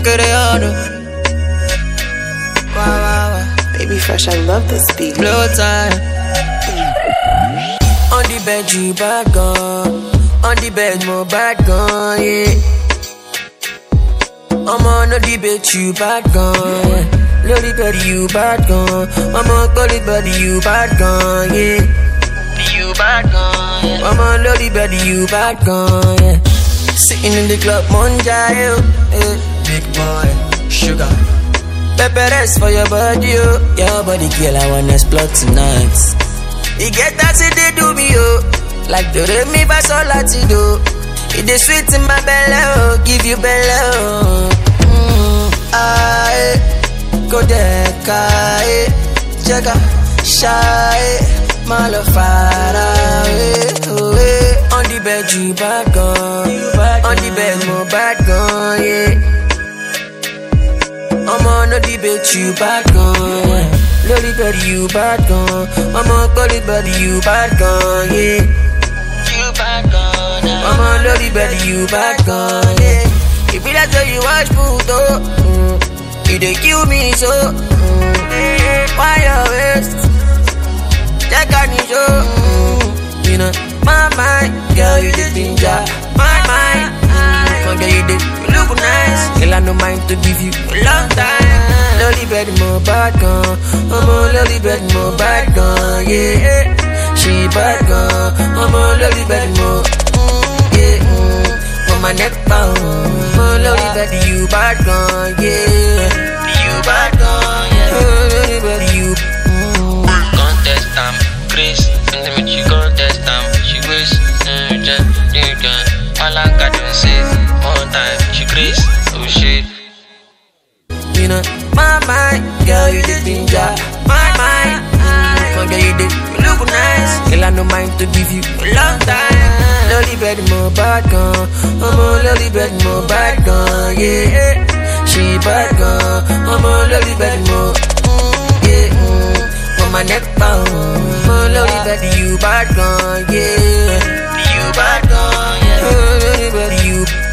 get it on. Wow. Baby Fresh, I love this beat. Blow time. On the bed, you bad gone. On the bed, more bad gone, yeah. I'm on the debate, you bad gone. Lady bed, you bad gone. I'm on the bed, you bad gone, yeah. You bad gone, yeah. I'm on the bed, you bad gone, yeah. Sitting in the club, Monja, yeah. Big boy, sugar. Pepper rest for your body, oh. Your body, girl, I wanna explore tonight. You get that, see they do me, oh. Like the me pass all I do. It is sweet in my belly, oh. Give you belly, oh. Go there, kai. Jaga, shy. Malo far away, away. On the bed, you bad gone. On the bed, more bad gone, yeah. I'm on the debate, you bad gone. Lolly bed, you bad gone. I'm on the bed, you bad gone, yeah. You bad gone. I'm on the bed, you bad gone, yeah. If you like you watch Pluto, you dey kill me so. Why you waste? That kind of show. You know, my mind, girl, you the ginger. My mind, girl, you look nice. Girl, I no mind to give you a long time. Lolly bed, more bad gone. I'm on lolly bed, more bad gone, yeah. She bad gone. I'm on lolly bed, more, yeah. On my neck bound. I'm on lolly bed, you bad gone, yeah. You bad gone, yeah. Lolly bed, you. Contest time, Chris. And then when you contest time, she wish, you can. All I got to say, one time, she Chris, oh shit. You know, my mind, girl, you the ginger. My mind, girl, you look nice. Girl, I no mind to give you a long time. Lolly bed, more bad gone. I'm on lolly bed, more bad gone, yeah. She bad gone. I'm on lolly bed, more, yeah. On my neck bound. I'm on lolly bed, you bad gone, yeah. You bad gone, yeah. Lolly bed, you.